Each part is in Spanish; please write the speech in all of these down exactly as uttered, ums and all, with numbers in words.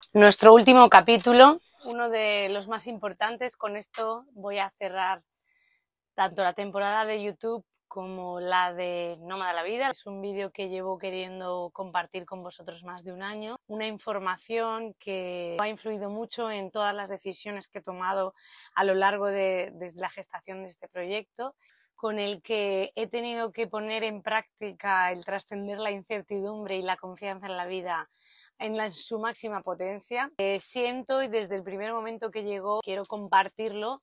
Nuestro último capítulo, uno de los más importantes. Con esto voy a cerrar tanto la temporada de YouTube como la de Nómada la Vida. Es un vídeo que llevo queriendo compartir con vosotros más de un año, una información que ha influido mucho en todas las decisiones que he tomado a lo largo de desde la gestación de este proyecto, con el que he tenido que poner en práctica el trascender la incertidumbre y la confianza en la vida en, la, en su máxima potencia. Eh, siento, y desde el primer momento que llegó quiero compartirlo,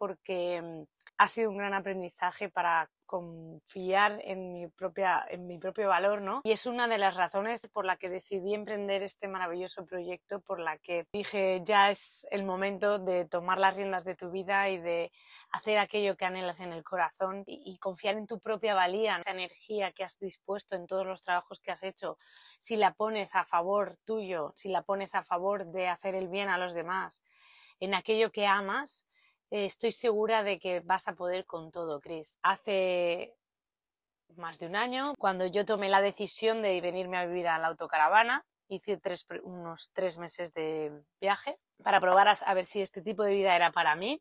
porque ha sido un gran aprendizaje para confiar en mi, propia, en mi propio valor, ¿no? Y es una de las razones por la que decidí emprender este maravilloso proyecto, por la que dije ya es el momento de tomar las riendas de tu vida y de hacer aquello que anhelas en el corazón y, y confiar en tu propia valía, esa energía que has dispuesto en todos los trabajos que has hecho. Si la pones a favor tuyo, si la pones a favor de hacer el bien a los demás, en aquello que amas, eh, estoy segura de que vas a poder con todo, Cris. Hace más de un año, cuando yo tomé la decisión de venirme a vivir a la autocaravana, hice tres, unos tres meses de viaje para probar a, a ver si este tipo de vida era para mí.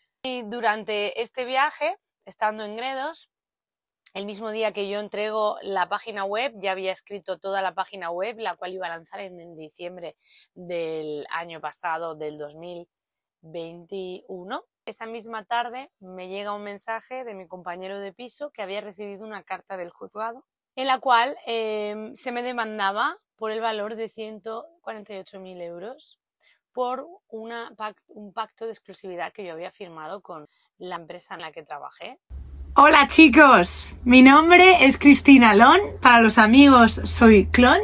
Y durante este viaje, estando en Gredos, el mismo día que yo entrego la página web, ya había escrito toda la página web, la cual iba a lanzar en, en diciembre del año pasado, del dos mil veintiuno. Esa misma tarde me llega un mensaje de mi compañero de piso que había recibido una carta del juzgado en la cual eh, se me demandaba por el valor de ciento cuarenta y ocho mil euros por una, un pacto de exclusividad que yo había firmado con la empresa en la que trabajé. Hola chicos, mi nombre es Cristina Lon, para los amigos soy Clon,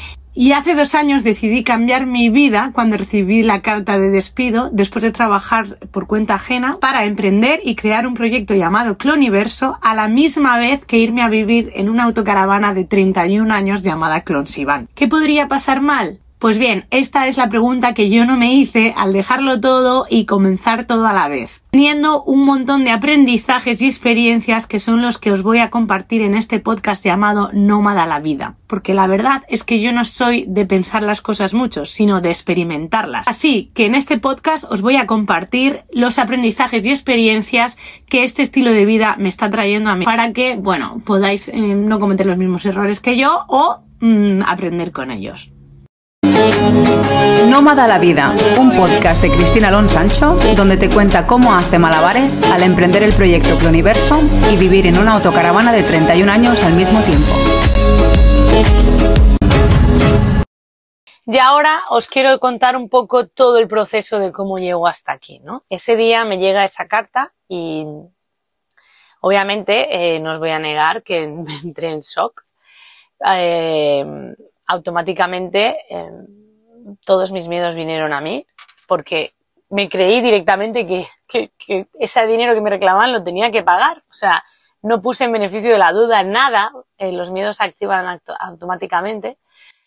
y hace dos años decidí cambiar mi vida cuando recibí la carta de despido después de trabajar por cuenta ajena para emprender y crear un proyecto llamado Cloniverso, a la misma vez que irme a vivir en una autocaravana de treinta y un años llamada Clonsivan. ¿Qué podría pasar mal? Pues bien, esta es la pregunta que yo no me hice al dejarlo todo y comenzar todo a la vez, teniendo un montón de aprendizajes y experiencias que son los que os voy a compartir en este podcast llamado Nómada la Vida, porque la verdad es que yo no soy de pensar las cosas mucho, sino de experimentarlas. Así que en este podcast os voy a compartir los aprendizajes y experiencias que este estilo de vida me está trayendo a mí, para que, bueno, podáis eh, no cometer los mismos errores que yo o mmm, aprender con ellos. Nómada la Vida, un podcast de Cristina Lon Sancho, donde te cuenta cómo hace malabares al emprender el proyecto Cloniverso y vivir en una autocaravana de treinta y un años al mismo tiempo. Y ahora os quiero contar un poco todo el proceso de cómo llego hasta aquí, ¿no? Ese día me llega esa carta y obviamente eh, no os voy a negar que me entré en shock. Eh, automáticamente eh, todos mis miedos vinieron a mí, porque me creí directamente que, que, que ese dinero que me reclamaban lo tenía que pagar. O sea, no puse en beneficio de la duda nada, eh, los miedos se activan auto automáticamente.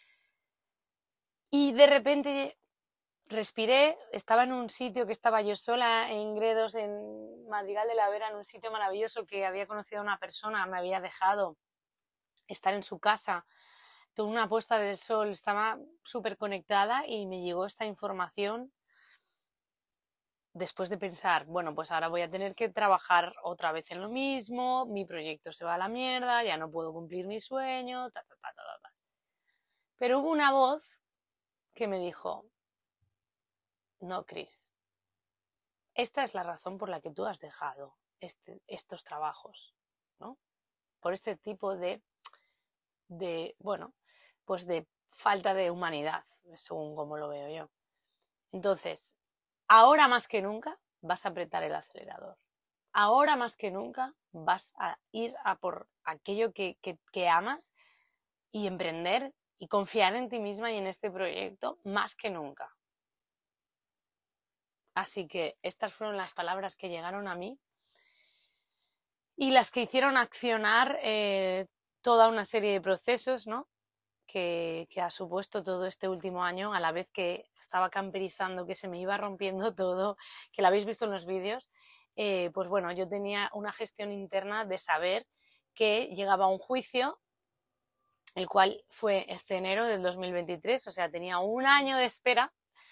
Y de repente respiré, estaba en un sitio que estaba yo sola en Gredos, en Madrigal de la Vera, en un sitio maravilloso que había conocido a una persona, me había dejado estar en su casa. Tuve una puesta del sol, estaba súper conectada y me llegó esta información después de pensar, bueno, pues ahora voy a tener que trabajar otra vez en lo mismo, mi proyecto se va a la mierda, ya no puedo cumplir mi sueño, ta, ta, ta, ta, ta. Pero hubo una voz que me dijo, no, Cris, esta es la razón por la que tú has dejado este, estos trabajos, ¿no? Por este tipo de, de, bueno, pues de falta de humanidad, según como lo veo yo. Entonces, ahora más que nunca vas a apretar el acelerador. Ahora más que nunca vas a ir a por aquello que, que, que amas y emprender y confiar en ti misma y en este proyecto más que nunca. Así que estas fueron las palabras que llegaron a mí y las que hicieron accionar eh, toda una serie de procesos, ¿no? Que, que ha supuesto todo este último año, a la vez que estaba camperizando, que se me iba rompiendo todo, que lo habéis visto en los vídeos, eh, pues bueno, yo tenía una gestión interna de saber que llegaba un juicio, el cual fue este enero del dos mil veintitrés, o sea, tenía un año de espera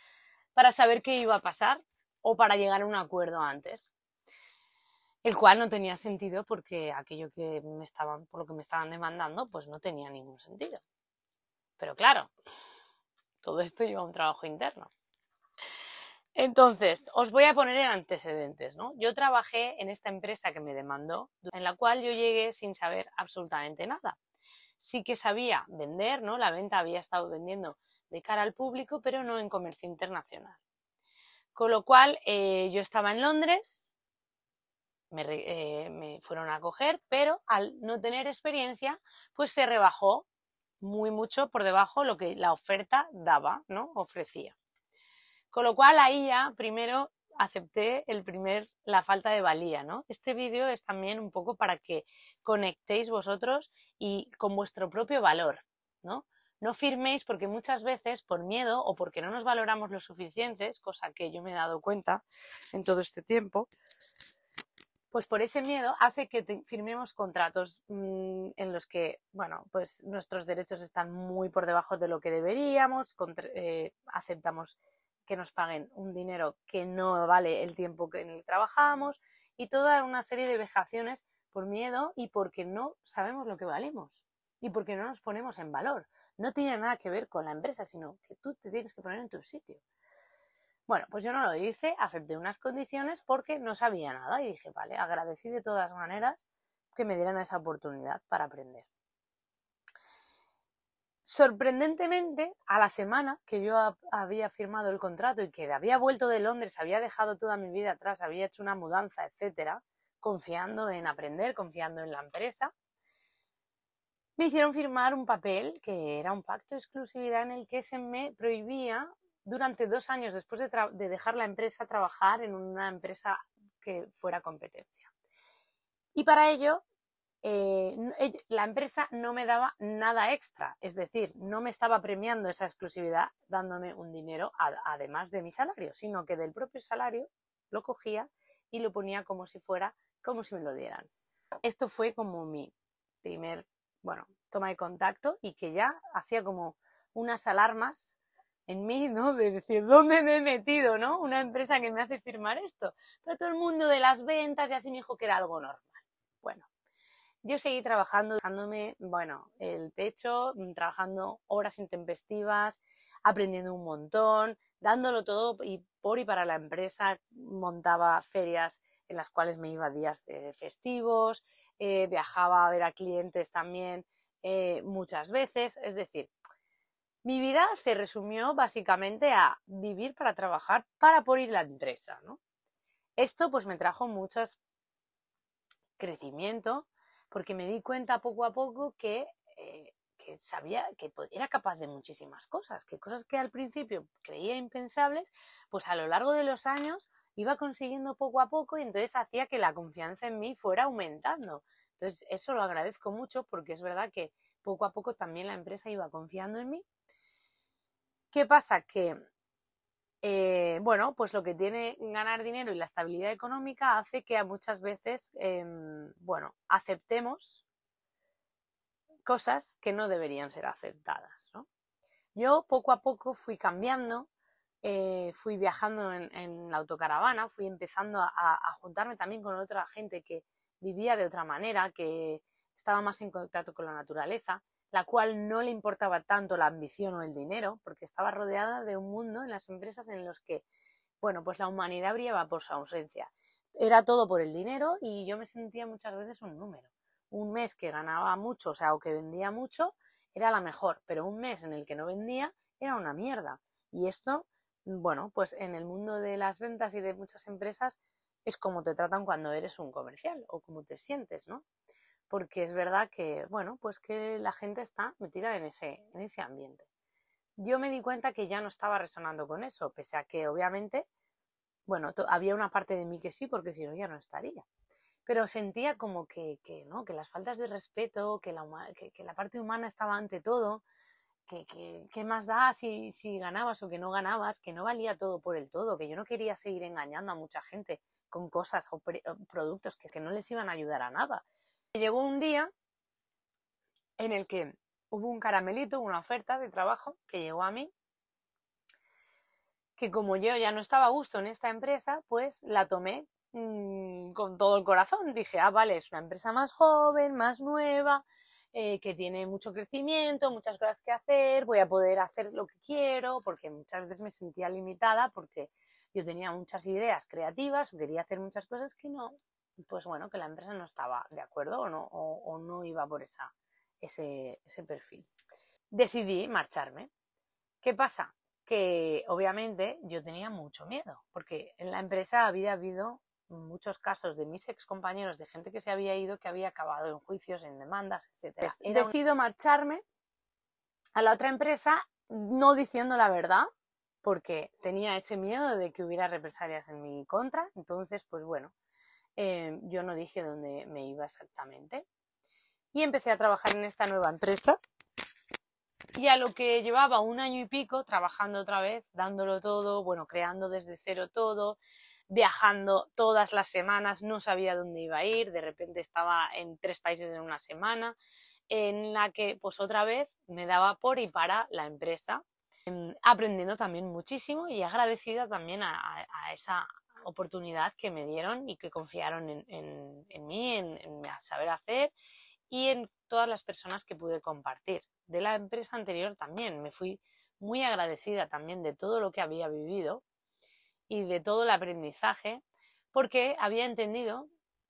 para saber qué iba a pasar o para llegar a un acuerdo antes. El cual no tenía sentido porque aquello que me estaban, por lo que me estaban demandando, pues no tenía ningún sentido. Pero claro, todo esto lleva a un trabajo interno. Entonces, os voy a poner en antecedentes, ¿no? Yo trabajé en esta empresa que me demandó, en la cual yo llegué sin saber absolutamente nada. Sí que sabía vender, ¿no? La venta había estado vendiendo de cara al público, pero no en comercio internacional. Con lo cual, eh, yo estaba en Londres, me, eh, me fueron a coger, pero al no tener experiencia, pues se rebajó muy mucho por debajo lo que la oferta daba, ¿no? Ofrecía. Con lo cual ahí ya primero acepté el primer, la falta de valía, ¿no? Este vídeo es también un poco para que conectéis vosotros y con vuestro propio valor, ¿no? No firméis porque muchas veces por miedo o porque no nos valoramos lo suficientes, cosa que yo me he dado cuenta en todo este tiempo, pues por ese miedo hace que te firmemos contratos mmm, en los que, bueno, pues nuestros derechos están muy por debajo de lo que deberíamos, contra, eh, aceptamos que nos paguen un dinero que no vale el tiempo que en el que trabajamos y toda una serie de vejaciones por miedo y porque no sabemos lo que valemos y porque no nos ponemos en valor. No tiene nada que ver con la empresa, sino que tú te tienes que poner en tu sitio. Bueno, pues yo no lo hice, acepté unas condiciones porque no sabía nada y dije, vale, agradecí de todas maneras que me dieran esa oportunidad para aprender. Sorprendentemente, a la semana que yo había firmado el contrato y que había vuelto de Londres, había dejado toda mi vida atrás, había hecho una mudanza, etcétera, confiando en aprender, confiando en la empresa, me hicieron firmar un papel que era un pacto de exclusividad en el que se me prohibía durante dos años después de, de dejar la empresa trabajar en una empresa que fuera competencia. Y para ello Eh, la empresa no me daba nada extra, es decir, no me estaba premiando esa exclusividad dándome un dinero a, además de mi salario, sino que del propio salario lo cogía y lo ponía como si fuera, como si me lo dieran. Esto fue como mi primer, bueno, toma de contacto y que ya hacía como unas alarmas en mí, ¿no? De decir, ¿dónde me he metido, no? Una empresa que me hace firmar esto. Pero todo el mundo de las ventas ya se me dijo que era algo normal. Bueno. Yo seguí trabajando, dejándome, bueno, el pecho, trabajando horas intempestivas, aprendiendo un montón, dándolo todo y por y para la empresa. Montaba ferias en las cuales me iba días de festivos, eh, viajaba a ver a clientes también eh, muchas veces. Es decir, mi vida se resumió básicamente a vivir para trabajar para por ir la empresa, ¿no? Esto pues me trajo mucho crecimiento, porque me di cuenta poco a poco que, eh, que sabía que era capaz de muchísimas cosas, que cosas que al principio creía impensables, pues a lo largo de los años iba consiguiendo poco a poco y entonces hacía que la confianza en mí fuera aumentando. Entonces eso lo agradezco mucho porque es verdad que poco a poco también la empresa iba confiando en mí. ¿Qué pasa? Que Eh, bueno, pues lo que tiene ganar dinero y la estabilidad económica hace que a muchas veces, eh, bueno, aceptemos cosas que no deberían ser aceptadas, ¿no? Yo poco a poco fui cambiando, eh, fui viajando en, en la autocaravana, fui empezando a, a juntarme también con otra gente que vivía de otra manera, que estaba más en contacto con la naturaleza, la cual no le importaba tanto la ambición o el dinero, porque estaba rodeada de un mundo en las empresas en los que, bueno, pues la humanidad brillaba por su ausencia. Era todo por el dinero y yo me sentía muchas veces un número. Un mes que ganaba mucho, o sea, o que vendía mucho, era la mejor, pero un mes en el que no vendía era una mierda. Y esto, bueno, pues en el mundo de las ventas y de muchas empresas es como te tratan cuando eres un comercial o como te sientes, ¿no? Porque es verdad que, bueno, pues que la gente está metida en ese, en ese ambiente. Yo me di cuenta que ya no estaba resonando con eso, pese a que obviamente, bueno, había una parte de mí que sí, porque si no ya no estaría. Pero sentía como que, que, ¿no? que las faltas de respeto, que la, que, que la parte humana estaba ante todo, que, que, que más da si, si ganabas o que no ganabas, que no valía todo por el todo, que yo no quería seguir engañando a mucha gente con cosas o, pre, o productos que, que no les iban a ayudar a nada. Llegó un día en el que hubo un caramelito, una oferta de trabajo que llegó a mí que como yo ya no estaba a gusto en esta empresa, pues la tomé mmm, con todo el corazón. Dije, ah, vale, es una empresa más joven, más nueva, eh, que tiene mucho crecimiento, muchas cosas que hacer, voy a poder hacer lo que quiero, porque muchas veces me sentía limitada porque yo tenía muchas ideas creativas, quería hacer muchas cosas que no, pues bueno, que la empresa no estaba de acuerdo o no, o, o no iba por esa, ese, ese perfil. Decidí marcharme. ¿Qué pasa? Que obviamente yo tenía mucho miedo, porque en la empresa había habido muchos casos de mis ex compañeros, de gente que se había ido, que había acabado en juicios, en demandas, etcétera. Decido un... marcharme a la otra empresa no diciendo la verdad, porque tenía ese miedo de que hubiera represalias en mi contra. Entonces, pues bueno, eh, yo no dije dónde me iba exactamente. Y empecé a trabajar en esta nueva empresa. Y a lo que llevaba un año y pico trabajando otra vez, dándolo todo, bueno, creando desde cero todo, viajando todas las semanas, no sabía dónde iba a ir, de repente estaba en tres países en una semana, en la que pues otra vez me daba por y para la empresa, aprendiendo también muchísimo y agradecida también a, a, a esa oportunidad que me dieron y que confiaron en, en, en mí, en, en mi saber hacer y en todas las personas que pude compartir. De la empresa anterior también me fui muy agradecida también de todo lo que había vivido y de todo el aprendizaje, porque había entendido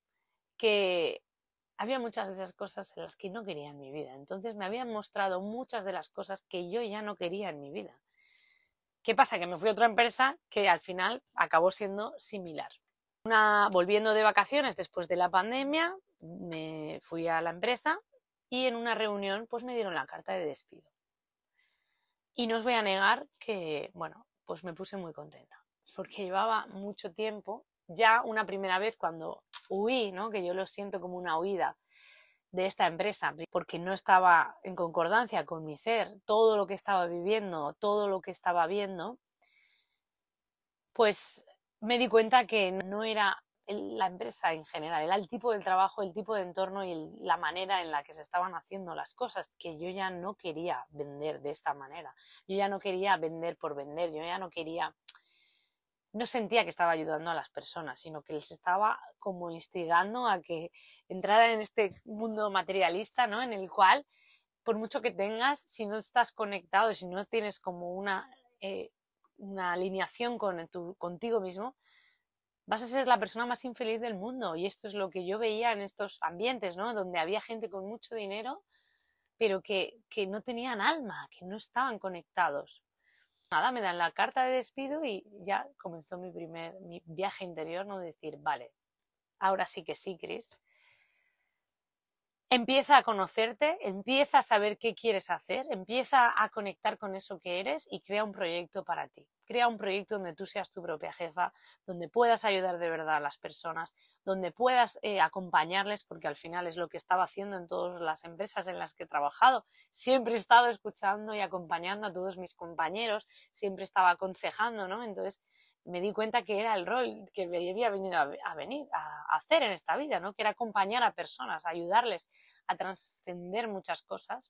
que había muchas de esas cosas en las que no quería en mi vida. Entonces me habían mostrado muchas de las cosas que yo ya no quería en mi vida. ¿Qué pasa? Que me fui a otra empresa que al final acabó siendo similar. Una, volviendo de vacaciones después de la pandemia, me fui a la empresa y en una reunión pues me dieron la carta de despido. Y no os voy a negar que, bueno, pues me puse muy contenta, porque llevaba mucho tiempo, ya una primera vez cuando huí, ¿no? Que yo lo siento como una huida de esta empresa, porque no estaba en concordancia con mi ser, todo lo que estaba viviendo, todo lo que estaba viendo, pues me di cuenta que no era la empresa en general, era el tipo del trabajo, el tipo de entorno y el, la manera en la que se estaban haciendo las cosas, que yo ya no quería vender de esta manera, yo ya no quería vender por vender, yo ya no quería, no sentía que estaba ayudando a las personas, sino que les estaba como instigando a que entraran en este mundo materialista, ¿no? En el cual, por mucho que tengas, si no estás conectado, si no tienes como una, eh, una alineación con tu, contigo mismo, vas a ser la persona más infeliz del mundo. Y esto es lo que yo veía en estos ambientes, ¿no? Donde había gente con mucho dinero, pero que, que no tenían alma, que no estaban conectados. Nada, me dan la carta de despido y ya comenzó mi primer mi viaje interior, ¿no? De decir, vale, ahora sí que sí, Cris. Empieza a conocerte, empieza a saber qué quieres hacer, empieza a conectar con eso que eres y crea un proyecto para ti. Crea un proyecto donde tú seas tu propia jefa, donde puedas ayudar de verdad a las personas, donde puedas eh, acompañarles, porque al final es lo que estaba haciendo en todas las empresas en las que he trabajado. Siempre he estado escuchando y acompañando a todos mis compañeros, siempre estaba aconsejando, ¿no? Entonces me di cuenta que era el rol que me había venido a, a venir a, a hacer en esta vida, ¿no? Que era acompañar a personas, a ayudarles a trascender muchas cosas.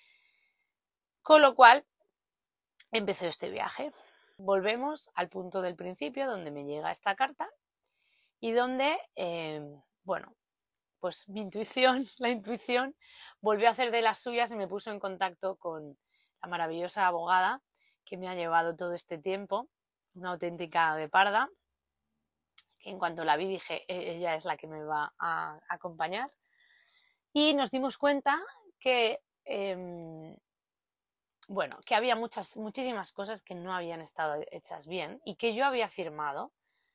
Con lo cual empezó este viaje. Volvemos al punto del principio donde me llega esta carta y donde, eh, bueno, pues mi intuición, la intuición volvió a hacer de las suyas y me puso en contacto con la maravillosa abogada que me ha llevado todo este tiempo, una auténtica gueparda, que en cuanto la vi dije, ella es la que me va a acompañar. Y nos dimos cuenta que, eh, bueno, que había muchas, muchísimas cosas que no habían estado hechas bien y que yo había firmado,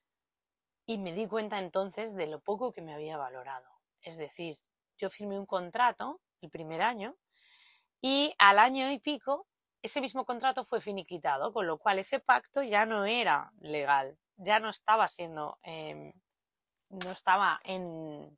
y me di cuenta entonces de lo poco que me había valorado. Es decir, yo firmé un contrato el primer año y al año y pico ese mismo contrato fue finiquitado, con lo cual ese pacto ya no era legal, ya no estaba siendo, eh, no estaba en,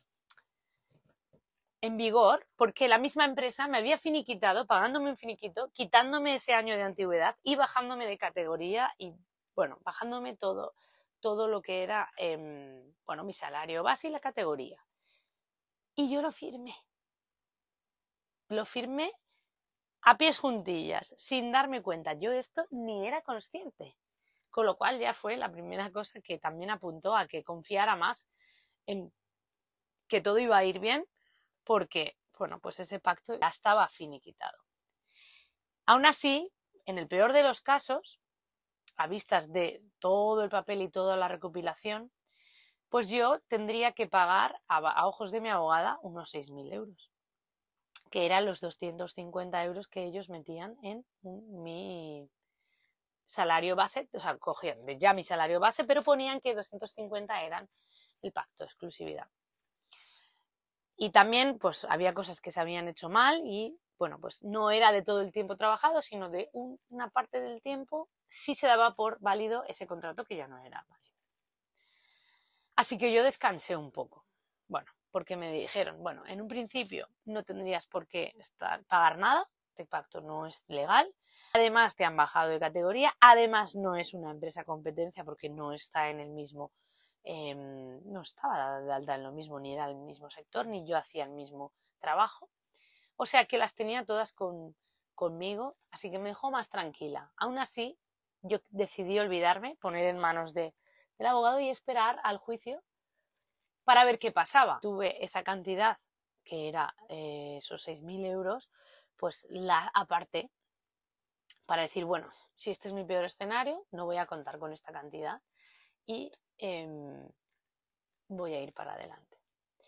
en vigor, porque la misma empresa me había finiquitado, pagándome un finiquito, quitándome ese año de antigüedad y bajándome de categoría y, bueno, bajándome todo, todo lo que era, eh, bueno, mi salario base y la categoría. Y yo lo firmé. Lo firmé a pies juntillas, sin darme cuenta. Yo esto ni era consciente. Con lo cual ya fue la primera cosa que también apuntó a que confiara más en que todo iba a ir bien, porque, bueno, pues ese pacto ya estaba finiquitado. Aún así, en el peor de los casos, a vistas de todo el papel y toda la recopilación, pues yo tendría que pagar a, a ojos de mi abogada unos seis mil euros, que eran los doscientos cincuenta euros que ellos metían en mi salario base, o sea, cogían de ya mi salario base, pero ponían que doscientos cincuenta eran el pacto de exclusividad. Y también, pues, había cosas que se habían hecho mal y, bueno, pues no era de todo el tiempo trabajado, sino de un, una parte del tiempo sí se daba por válido ese contrato que ya no era válido. Así que yo descansé un poco. Bueno, porque me dijeron, bueno, en un principio no tendrías por qué estar, pagar nada, este pacto no es legal, además te han bajado de categoría, además no es una empresa competencia porque no está en el mismo, eh, no estaba de alta en lo mismo, ni era el mismo sector, ni yo hacía el mismo trabajo. O sea que las tenía todas con, conmigo, así que me dejó más tranquila. Aún así, yo decidí olvidarme, poner en manos de, del abogado y esperar al juicio para ver qué pasaba. Tuve esa cantidad, que era eh, esos seis mil euros, pues la aparté para decir, bueno, si este es mi peor escenario, no voy a contar con esta cantidad y eh, voy a ir para adelante.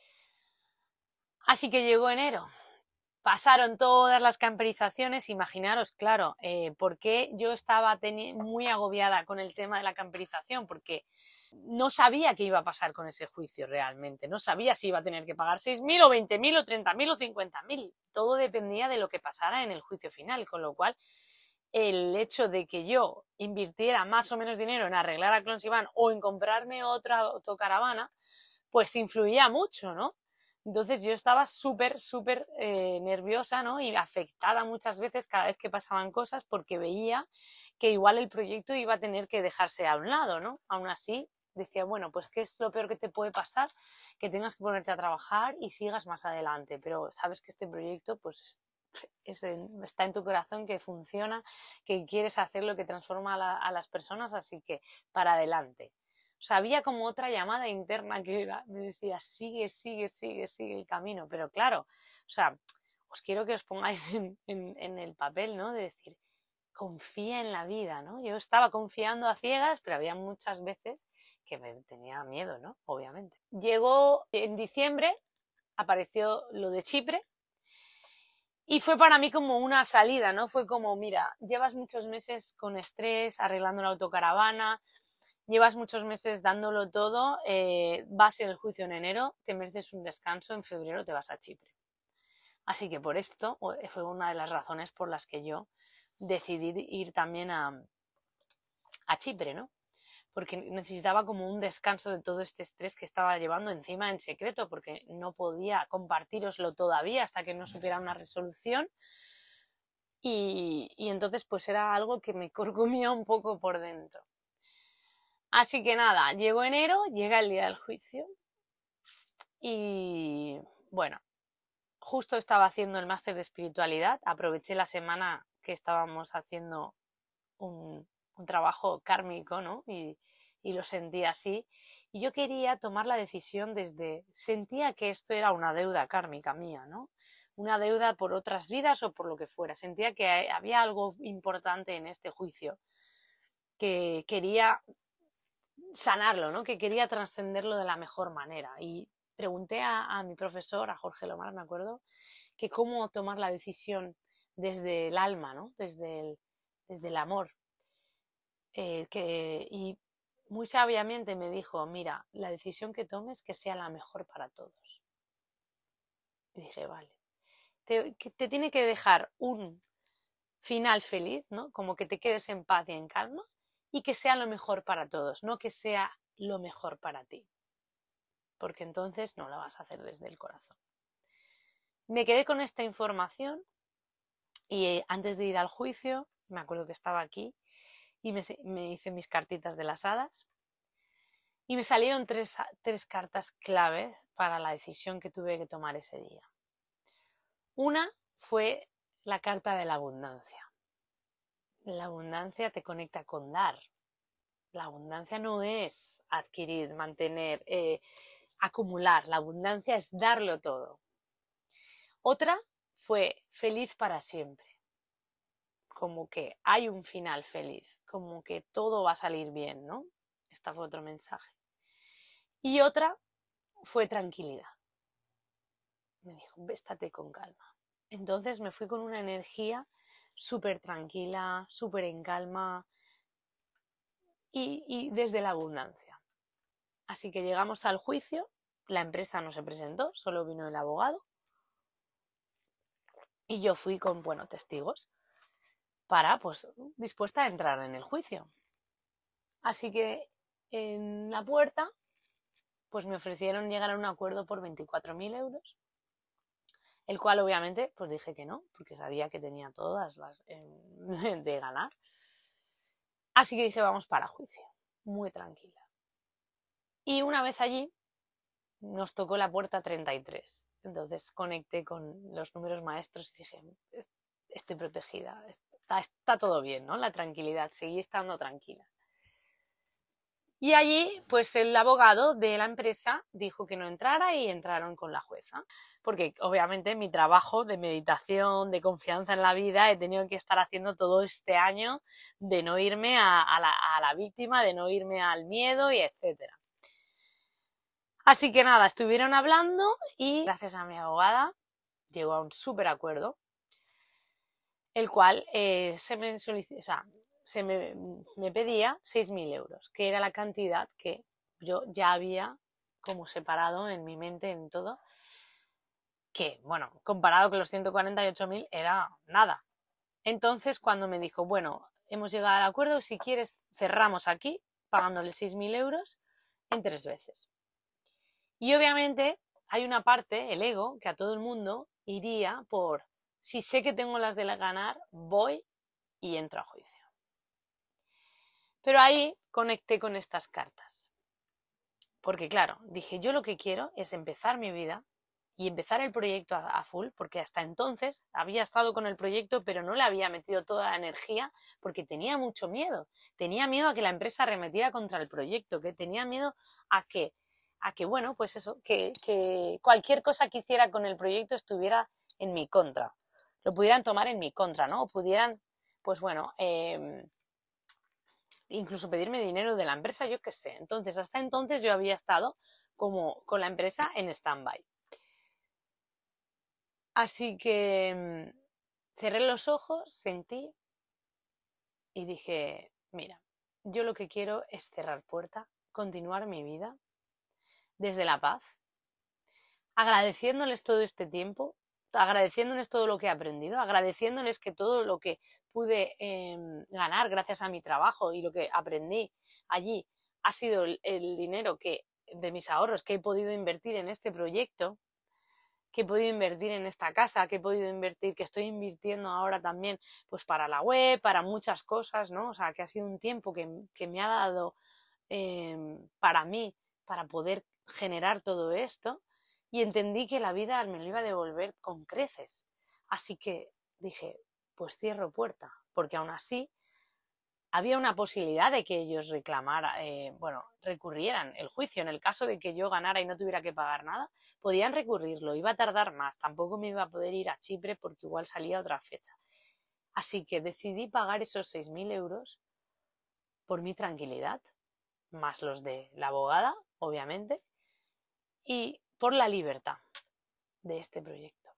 Así que llegó enero. Pasaron todas las camperizaciones, imaginaros, claro, eh, por qué yo estaba muy agobiada con el tema de la camperización, porque no sabía qué iba a pasar con ese juicio realmente, no sabía si iba a tener que pagar seis mil o veinte mil o treinta mil o cincuenta mil, todo dependía de lo que pasara en el juicio final, con lo cual el hecho de que yo invirtiera más o menos dinero en arreglar a Clonsiván o en comprarme otra autocaravana, pues influía mucho, ¿no? Entonces yo estaba súper, súper eh, nerviosa, ¿no? Y afectada muchas veces cada vez que pasaban cosas porque veía que igual el proyecto iba a tener que dejarse a un lado, ¿no? Aún así decía, bueno, pues ¿qué es lo peor que te puede pasar? Que tengas que ponerte a trabajar y sigas más adelante, pero sabes que este proyecto pues es, es, está en tu corazón, que funciona, que quieres hacerlo, que transforma a, la, a las personas, así que para adelante. O sea, había como otra llamada interna que era, me decía, sigue, sigue, sigue, sigue el camino. Pero claro, o sea, os quiero que os pongáis en, en, en el papel, ¿no? De decir, confía en la vida, ¿no? Yo estaba confiando a ciegas, pero había muchas veces que me tenía miedo, ¿no? Obviamente. Llegó en diciembre, apareció lo de Chipre, y fue para mí como una salida, ¿no? Fue como, mira, llevas muchos meses con estrés, arreglando la autocaravana, llevas muchos meses dándolo todo, eh, vas en el juicio en enero, te mereces un descanso, en febrero te vas a Chipre. Así que por esto fue una de las razones por las que yo decidí ir también a, a Chipre, ¿no? Porque necesitaba como un descanso de todo este estrés que estaba llevando encima en secreto, porque no podía compartiroslo todavía hasta que no supiera una resolución. Y, y entonces pues era algo que me corcomía un poco por dentro. Así que nada, llegó enero, llega el día del juicio y bueno, justo estaba haciendo el máster de espiritualidad, aproveché la semana que estábamos haciendo un, un trabajo kármico, ¿no? Y, y lo sentí así. Y yo quería tomar la decisión desde, sentía que esto era una deuda kármica mía, ¿no? Una deuda por otras vidas o por lo que fuera. Sentía que había algo importante en este juicio que quería sanarlo, ¿no? Que quería trascenderlo de la mejor manera. Y pregunté a, a mi profesor, a Jorge Lomar, me acuerdo, que cómo tomar la decisión desde el alma, ¿no? Desde el, desde el amor. Eh, que, y muy sabiamente me dijo, mira, la decisión que tomes que sea la mejor para todos. Y dije, vale. Te, que te tiene que dejar un final feliz, ¿no? Como que te quedes en paz y en calma, y que sea lo mejor para todos, no que sea lo mejor para ti, porque entonces no lo vas a hacer desde el corazón. Me quedé con esta información y antes de ir al juicio, me acuerdo que estaba aquí y me, me hice mis cartitas de las hadas y me salieron tres, tres cartas clave para la decisión que tuve que tomar ese día. Una fue la carta de la abundancia. La abundancia te conecta con dar. La abundancia no es adquirir, mantener, eh, acumular. La abundancia es darlo todo. Otra fue feliz para siempre. Como que hay un final feliz, como que todo va a salir bien, ¿no? Este fue otro mensaje. Y otra fue tranquilidad. Me dijo, estate con calma. Entonces me fui con una energía súper tranquila, súper en calma y, y desde la abundancia. Así que llegamos al juicio, la empresa no se presentó, solo vino el abogado y yo fui con, bueno, testigos para, pues, dispuesta a entrar en el juicio. Así que en la puerta, pues me ofrecieron llegar a un acuerdo por veinticuatro mil euros, el cual obviamente pues dije que no, porque sabía que tenía todas las eh, de ganar. Así que dije, vamos para juicio, muy tranquila. Y una vez allí, nos tocó la puerta treinta y tres. Entonces conecté con los números maestros y dije, estoy protegida, está, está todo bien, ¿no? La tranquilidad, seguí estando tranquila. Y allí, pues el abogado de la empresa dijo que no entrara y entraron con la jueza. Porque obviamente mi trabajo de meditación, de confianza en la vida, he tenido que estar haciendo todo este año de no irme a, a, la, a la víctima, de no irme al miedo y etcétera. Así que nada, estuvieron hablando y gracias a mi abogada llegó a un súper acuerdo, el cual eh, se me solicitó, o sea, se me, me pedía seis mil euros, que era la cantidad que yo ya había como separado en mi mente, en todo, que, bueno, comparado con los ciento cuarenta y ocho mil era nada. Entonces, cuando me dijo, bueno, hemos llegado al acuerdo, si quieres cerramos aquí, pagándole seis mil euros en tres veces. Y obviamente hay una parte, el ego, que a todo el mundo iría por, si sé que tengo las de ganar, voy y entro a juicio. Pero ahí conecté con estas cartas. Porque claro, dije, yo lo que quiero es empezar mi vida y empezar el proyecto a, a full, porque hasta entonces había estado con el proyecto, pero no le había metido toda la energía porque tenía mucho miedo. Tenía miedo a que la empresa arremetiera contra el proyecto, que tenía miedo a que, a que bueno, pues eso, que, que cualquier cosa que hiciera con el proyecto estuviera en mi contra. Lo pudieran tomar en mi contra, ¿no? O pudieran, pues bueno, eh, incluso pedirme dinero de la empresa, yo qué sé. Entonces, hasta entonces yo había estado como con la empresa en stand-by. Así que cerré los ojos, sentí y dije, mira, yo lo que quiero es cerrar puerta, continuar mi vida desde la paz, agradeciéndoles todo este tiempo, agradeciéndoles todo lo que he aprendido, agradeciéndoles que todo lo que pude eh, ganar gracias a mi trabajo y lo que aprendí allí ha sido el, el dinero que, de mis ahorros que he podido invertir en este proyecto, que he podido invertir en esta casa, que he podido invertir, que estoy invirtiendo ahora también pues para la web, para muchas cosas, ¿no? O sea, que ha sido un tiempo que, que me ha dado eh, para mí, para poder generar todo esto, y entendí que la vida me lo iba a devolver con creces. Así que dije, pues cierro puerta, porque aún así había una posibilidad de que ellos reclamaran, eh, bueno, recurrieran el juicio. En el caso de que yo ganara y no tuviera que pagar nada, podían recurrirlo, iba a tardar más, tampoco me iba a poder ir a Chipre porque igual salía otra fecha. Así que decidí pagar esos seis mil euros por mi tranquilidad, más los de la abogada, obviamente, y por la libertad de este proyecto.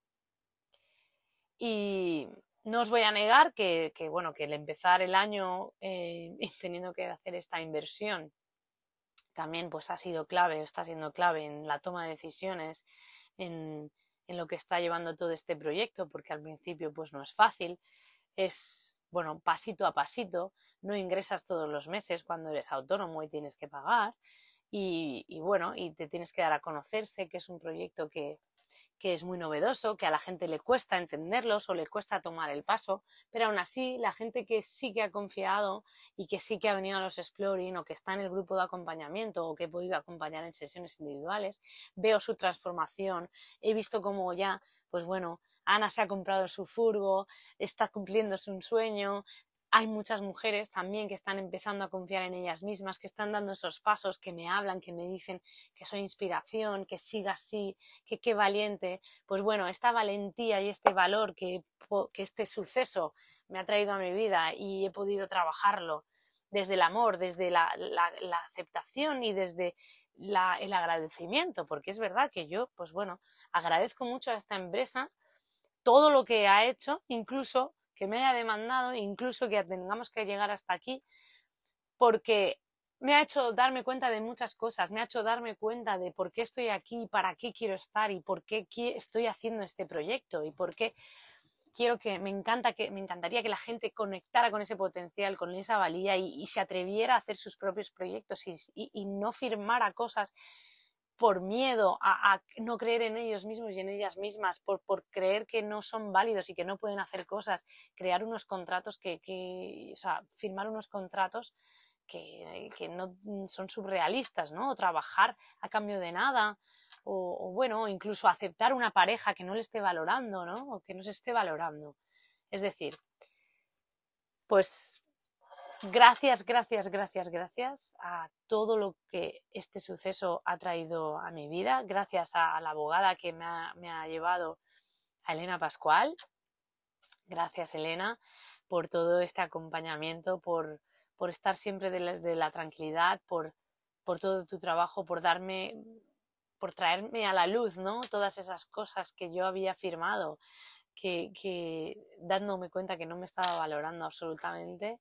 Y no os voy a negar que, que, bueno, que el empezar el año eh, teniendo que hacer esta inversión también pues ha sido clave, está siendo clave en la toma de decisiones, en, en lo que está llevando todo este proyecto, porque al principio pues no es fácil, es, bueno, pasito a pasito, no ingresas todos los meses cuando eres autónomo y tienes que pagar, y, y bueno, y te tienes que dar a conocerse, que es un proyecto que que es muy novedoso, que a la gente le cuesta entenderlos o le cuesta tomar el paso, pero aún así la gente que sí que ha confiado y que sí que ha venido a los Exploring o que está en el grupo de acompañamiento o que he podido acompañar en sesiones individuales, veo su transformación, he visto cómo ya, pues bueno, Ana se ha comprado su furgo, está cumpliéndose un sueño, hay muchas mujeres también que están empezando a confiar en ellas mismas, que están dando esos pasos, que me hablan, que me dicen que soy inspiración, que siga así, que qué valiente. Pues bueno, esta valentía y este valor que, que este suceso me ha traído a mi vida y he podido trabajarlo desde el amor, desde la, la, la aceptación y desde la, el agradecimiento, porque es verdad que yo, pues bueno, agradezco mucho a esta empresa todo lo que ha hecho, incluso que me haya demandado, incluso que tengamos que llegar hasta aquí, porque me ha hecho darme cuenta de muchas cosas, me ha hecho darme cuenta de por qué estoy aquí, para qué quiero estar y por qué estoy haciendo este proyecto y por qué quiero que me encanta que me encantaría que la gente conectara con ese potencial, con esa valía y, y se atreviera a hacer sus propios proyectos y, y, y no firmara cosas por miedo a, a no creer en ellos mismos y en ellas mismas, por, por creer que no son válidos y que no pueden hacer cosas, crear unos contratos que, que o sea, firmar unos contratos que, que no son surrealistas, ¿no? O trabajar a cambio de nada, o, o bueno, incluso aceptar una pareja que no le esté valorando, ¿no? O que no se esté valorando. Es decir, pues gracias, gracias, gracias, gracias a todo lo que este suceso ha traído a mi vida, gracias a la abogada que me ha, me ha llevado, a Elena Pascual. Gracias, Elena, por todo este acompañamiento, por, por estar siempre desde la tranquilidad, por, por todo tu trabajo, por darme, por traerme a la luz, ¿no? Todas esas cosas que yo había firmado, que, que dándome cuenta que no me estaba valorando absolutamente.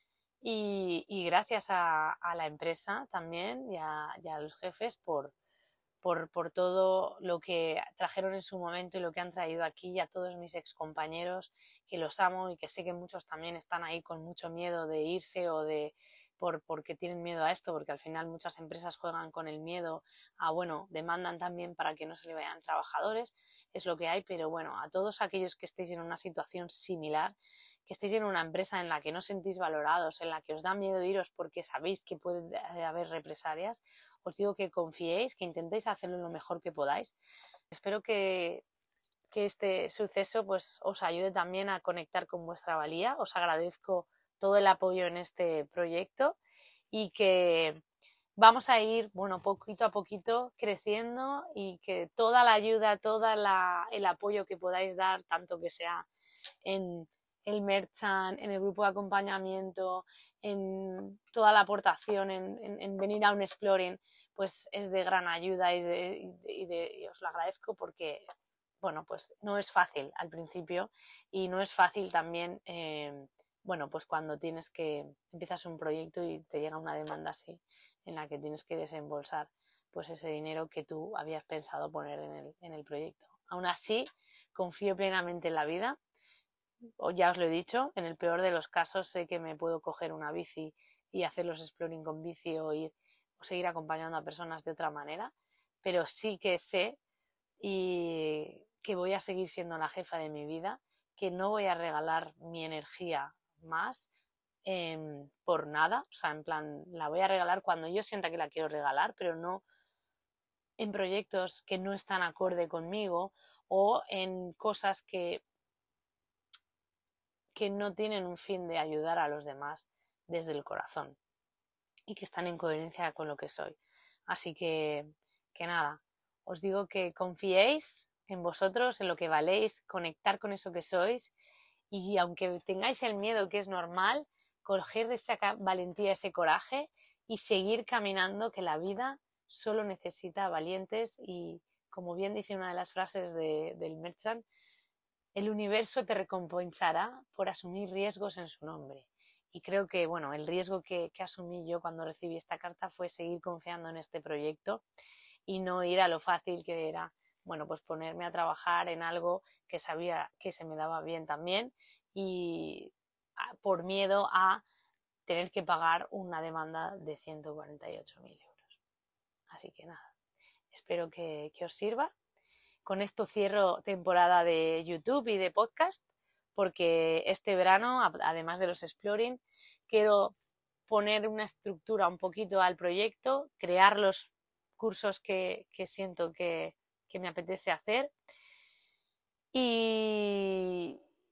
Y, y gracias a, a la empresa también y a, y a los jefes por, por, por todo lo que trajeron en su momento y lo que han traído aquí, y a todos mis excompañeros que los amo y que sé que muchos también están ahí con mucho miedo de irse o de por, porque tienen miedo a esto, porque al final muchas empresas juegan con el miedo a, bueno, demandan también para que no se le vayan trabajadores, es lo que hay, pero bueno, a todos aquellos que estéis en una situación similar, que estéis en una empresa en la que no sentís valorados, en la que os da miedo iros porque sabéis que puede haber represalias, os digo que confiéis, que intentéis hacerlo lo mejor que podáis. Espero que, que este suceso pues, os ayude también a conectar con vuestra valía. Os agradezco todo el apoyo en este proyecto y que vamos a ir, bueno, poquito a poquito creciendo y que toda la ayuda, todo el apoyo que podáis dar, tanto que sea en el merchant, en el grupo de acompañamiento, en toda la aportación, en, en, en venir a un exploring, pues es de gran ayuda y, de, y, de, y os lo agradezco porque, bueno, pues no es fácil al principio y no es fácil también, eh, bueno, pues cuando tienes que, empiezas un proyecto y te llega una demanda así, en la que tienes que desembolsar pues ese dinero que tú habías pensado poner en el, en el proyecto. Aún así, confío plenamente en la vida. O ya os lo he dicho, en el peor de los casos sé que me puedo coger una bici y hacer los exploring con bici o ir o seguir acompañando a personas de otra manera, pero sí que sé y que voy a seguir siendo la jefa de mi vida, que no voy a regalar mi energía más eh, por nada, o sea, en plan, la voy a regalar cuando yo sienta que la quiero regalar, pero no en proyectos que no están acorde conmigo o en cosas que que no tienen un fin de ayudar a los demás desde el corazón y que están en coherencia con lo que soy. Así que, que nada, os digo que confiéis en vosotros, en lo que valéis, conectar con eso que sois y aunque tengáis el miedo, que es normal, coger esa valentía, ese coraje y seguir caminando, que la vida solo necesita valientes y, como bien dice una de las frases de, del merchant, el universo te recompensará por asumir riesgos en su nombre. Y creo que, bueno, el riesgo que, que asumí yo cuando recibí esta carta fue seguir confiando en este proyecto y no ir a lo fácil que era, bueno, pues ponerme a trabajar en algo que sabía que se me daba bien también y por miedo a tener que pagar una demanda de ciento cuarenta y ocho mil euros. Así que nada, espero que, que os sirva. Con esto cierro temporada de YouTube y de podcast, porque este verano, además de los exploring, quiero poner una estructura un poquito al proyecto, crear los cursos que, que siento que, que me apetece hacer y,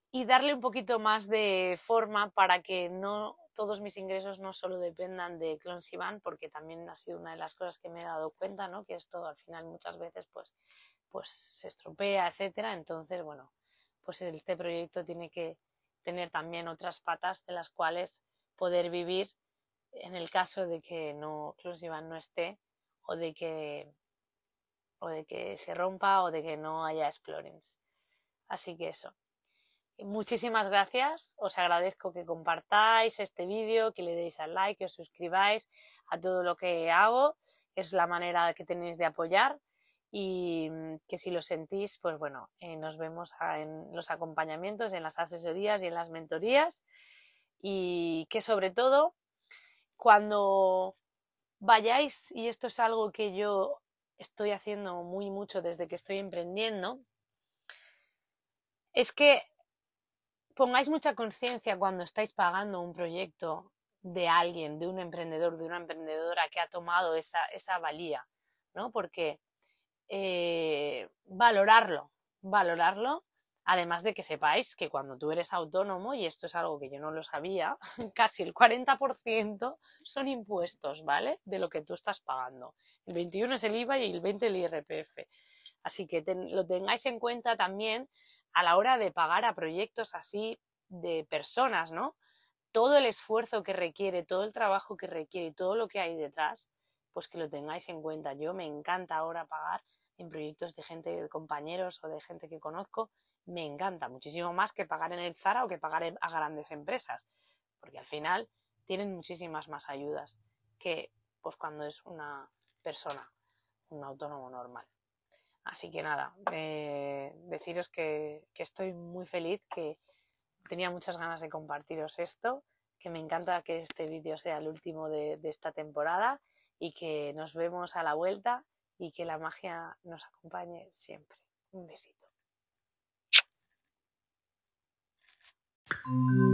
y darle un poquito más de forma para que no todos mis ingresos no solo dependan de Clonsivan, porque también ha sido una de las cosas que me he dado cuenta, ¿no? Que esto al final muchas veces pues, pues se estropea, etcétera. Entonces, bueno, pues este proyecto tiene que tener también otras patas de las cuales poder vivir en el caso de que no Clonsivan no esté o de que o de que se rompa o de que no haya explorings. Así que eso. Muchísimas gracias, os agradezco que compartáis este vídeo, que le deis al like, que os suscribáis a todo lo que hago, es la manera que tenéis de apoyar y que si lo sentís, pues bueno, eh, nos vemos en los acompañamientos, en las asesorías y en las mentorías y que sobre todo cuando vayáis, y esto es algo que yo estoy haciendo muy mucho desde que estoy emprendiendo, es que pongáis mucha conciencia cuando estáis pagando un proyecto de alguien, de un emprendedor, de una emprendedora que ha tomado esa, esa valía, ¿no? Porque eh, valorarlo, valorarlo, además de que sepáis que cuando tú eres autónomo, y esto es algo que yo no lo sabía, casi el cuarenta por ciento son impuestos, ¿vale? De lo que tú estás pagando. El veintiuno es el I V A y el veinte el I R P F. Así que ten, lo tengáis en cuenta también a la hora de pagar a proyectos así de personas, ¿no? Todo el esfuerzo que requiere, todo el trabajo que requiere y todo lo que hay detrás, pues que lo tengáis en cuenta. Yo me encanta ahora pagar en proyectos de gente, de compañeros o de gente que conozco, me encanta muchísimo más que pagar en el Zara o que pagar a grandes empresas, porque al final tienen muchísimas más ayudas que pues cuando es una persona, un autónomo normal. Así que nada, eh, deciros que, que estoy muy feliz, que tenía muchas ganas de compartiros esto, que me encanta que este vídeo sea el último de, de esta temporada y que nos vemos a la vuelta y que la magia nos acompañe siempre. Un besito.